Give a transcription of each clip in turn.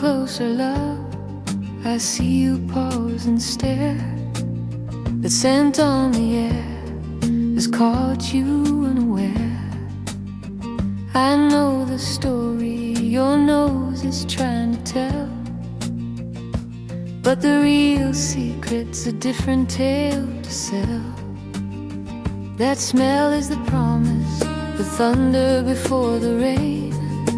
closer, love, I see you pause and stare. The scent on the air has caught you unaware. I know the story your nose is trying to tell, but the real secret's a different tale to sell. That smell is the promise, the thunder before the rain.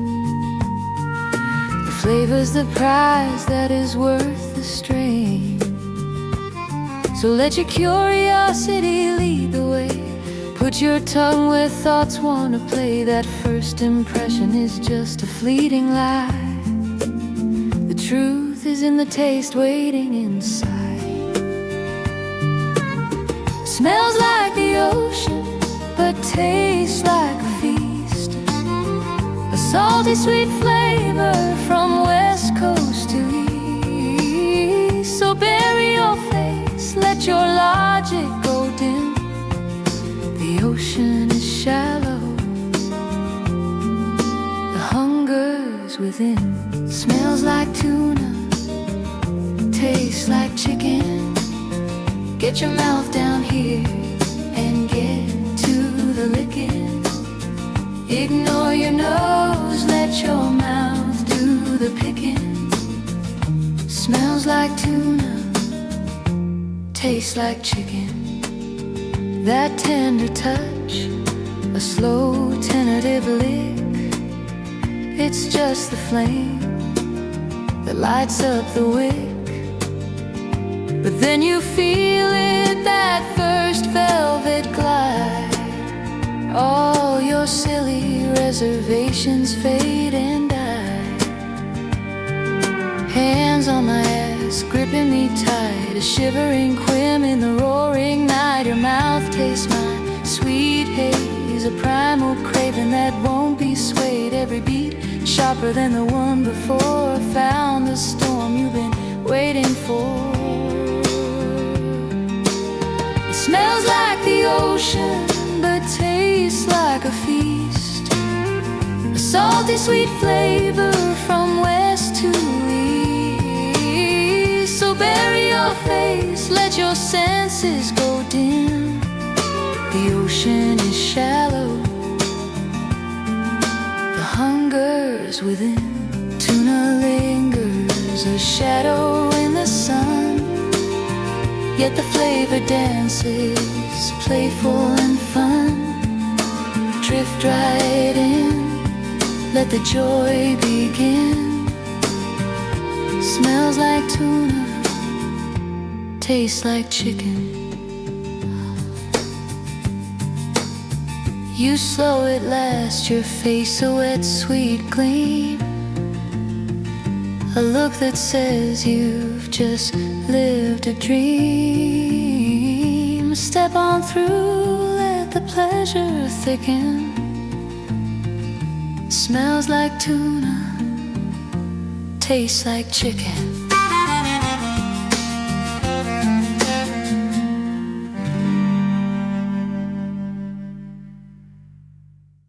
The flavor's the prize that is worth the strain. So let your curiosity lead the way. Put your tongue where thoughts wanna play. That first impression is just a fleeting lie. The truth is in the taste waiting inside. Smells like the ocean, but tastes like a feast. A salty sweet flavor from west coast to east. So bury your face, let your logic go dim. The ocean is shallow, the hunger's within. Smells like tuna, tastes like chicken. Get your mouth down here and get to the licking. Ignore your nose, let your mouth do the picking. Smells like tuna, tastes like chicken. That tender touch, a slow tentative lick. It's just the flame that lights up the wick. But then you feel it, that first velvet glide. All your silly reservations fade and die. Hands on my ass, gripping me tight. A shivering quim in the roaring night. Your mouth tastes my sweet haze. A primal craving that won't be swayed. Every beat sharper than the one before. Found the storm you've been waiting for. It smells like the ocean, but tastes like a feast. A salty sweet flavor from west to east. So bury your face, let your senses go dim. The ocean is shallow, the hunger's within. Tuna lingers, a shadow in the sun. Yet the flavor dances, playful and fun. Drift right in, let the joy begin. Smells like tuna, tastes like chicken. You slow at last, your face a wet sweet gleam. A look that says you've just lived a dream. Step on through, let the pleasure thicken. Smells like tuna, tastes like chicken.